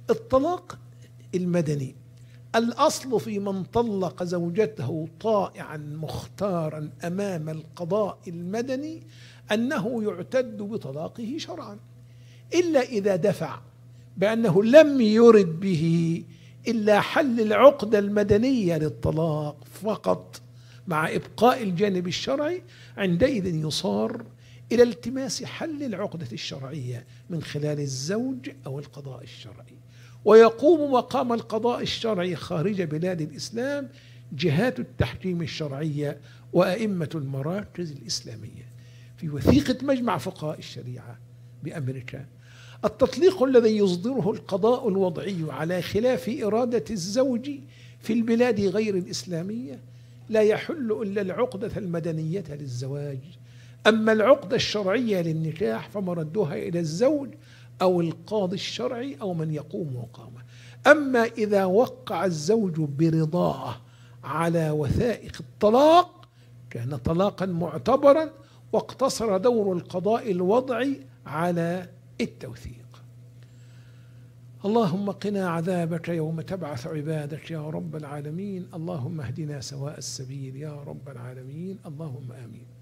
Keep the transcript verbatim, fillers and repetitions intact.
الطلاق المدني الأصل في من طلق زوجته طائعا مختارا أمام القضاء المدني أنه يعتد بطلاقه شرعا، إلا إذا دفع بأنه لم يرد به إلا حل العقدة المدنية للطلاق فقط مع إبقاء الجانب الشرعي، عندئذ يصار إلى التماس حل العقدة الشرعية من خلال الزوج أو القضاء الشرعي، ويقوم مقام القضاء الشرعي خارج بلاد الإسلام جهات التحكيم الشرعية وأئمة المراكز الإسلامية. في وثيقة مجمع فقهاء الشريعة بأمريكا: التطليق الذي يصدره القضاء الوضعي على خلاف إرادة الزوج في البلاد غير الإسلامية لا يحل إلا العقدة المدنية للزواج، أما العقدة الشرعية للنكاح فمردها إلى الزوج أو القاضي الشرعي أو من يقوم مقامه. أما إذا وقع الزوج برضاه على وثائق الطلاق كان طلاقا معتبرا، واقتصر دور القضاء الوضعي على التوثيق. اللهم قنا عذابك يوم تبعث عبادك يا رب العالمين. اللهم اهدنا سواء السبيل يا رب العالمين. اللهم آمين.